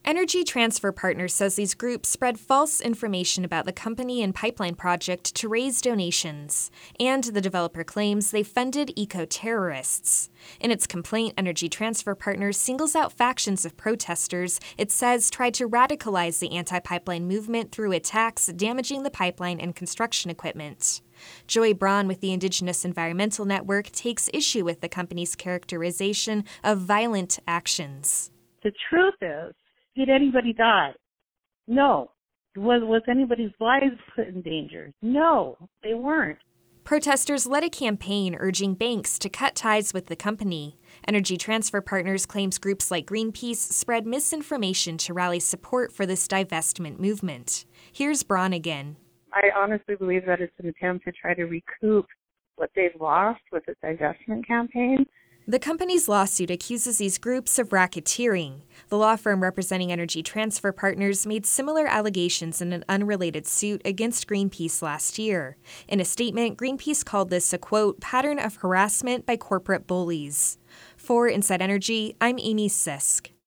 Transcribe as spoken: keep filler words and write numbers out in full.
Energy Transfer Partners says these groups spread false information about the company and pipeline project to raise donations. And the developer claims they funded eco-terrorists. In its complaint, Energy Transfer Partners singles out factions of protesters it says tried to radicalize the anti-pipeline movement through attacks damaging the pipeline and construction equipment. Joy Braun with the Indigenous Environmental Network takes issue with the company's characterization of violent actions. The truth is, did anybody die? No. Was, was anybody's lives put in danger? No, they weren't. Protesters led a campaign urging banks to cut ties with the company. Energy Transfer Partners claims groups like Greenpeace spread misinformation to rally support for this divestment movement. Here's Braun again. I honestly believe that it's an attempt to try to recoup what they've lost with the divestment campaign. The company's lawsuit accuses these groups of racketeering. The law firm representing Energy Transfer Partners made similar allegations in an unrelated suit against Greenpeace last year. In a statement, Greenpeace called this a, quote, pattern of harassment by corporate bullies. For Inside Energy, I'm Amy Sisk.